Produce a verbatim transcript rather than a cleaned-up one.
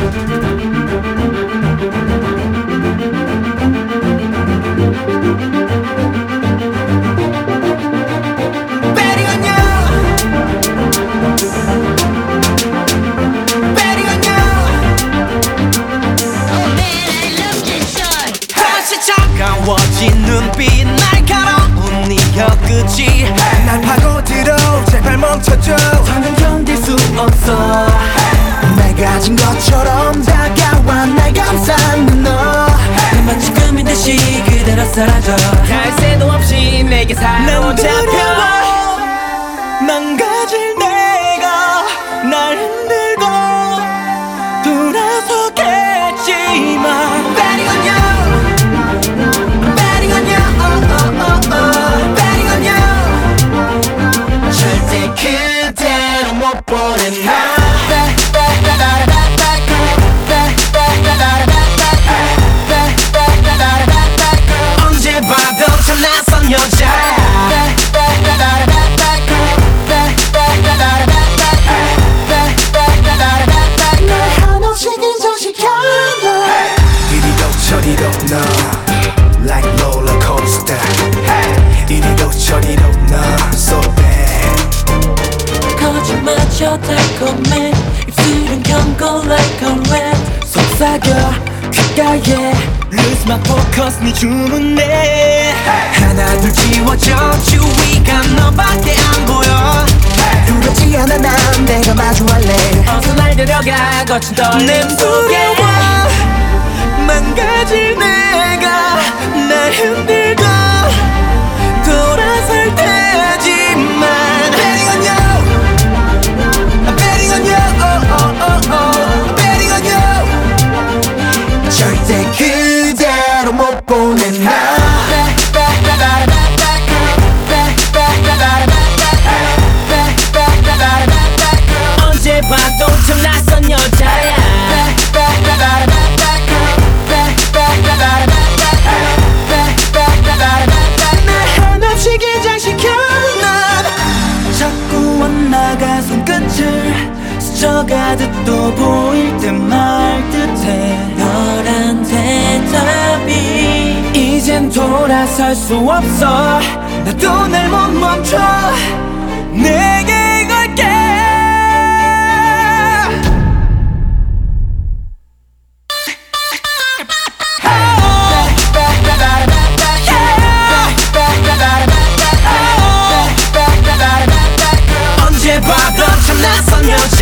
차가워진 눈빛 날카로운 네 혀끝이 날 파고들어 제발 멈춰줘 더는 견딜 수 없어 날 가진 것처럼 다가와 날 감싸는 너 내맘 지금인 듯이 그대로 사라져 갈 새도 없이 내게 사로잡혀 망가질 내가 날 흔들고 돌아서겠지만 Betting on you Betting on you oh, oh, oh, oh. Betting on you 절대 그대로 못 보내 나 언제 봐도 참 낯선 여자야 저리로 너 like roller coaster 이리로 저리로 너 so bad 거짓마저 달콤해 입술은 경고 like a red 속삭여 귓가에 lose my focus 네 주문에 하나 둘 지워져 주위가 너밖에 안 보여 두렵지 않아 난 내가 마주할래 어서 날 데려가 거친 떨림 속에 망가질 내가 날 흔들고 돌아설 테지만 Betting on you I'm betting on you oh, oh, oh, oh. Betting on you 절대 그대로 못 보내 나 언제 봐도 참 낯선 여자야 날 한없이 긴장시켜 난 자꾸 원나가 손끝을 스쳐가듯 또 보일 듯 말 듯해 너란 대답이 이젠 돌아설 수 없어 나도 날 못 멈춰 내게 걸게 언제 봐도 참 낯선 여자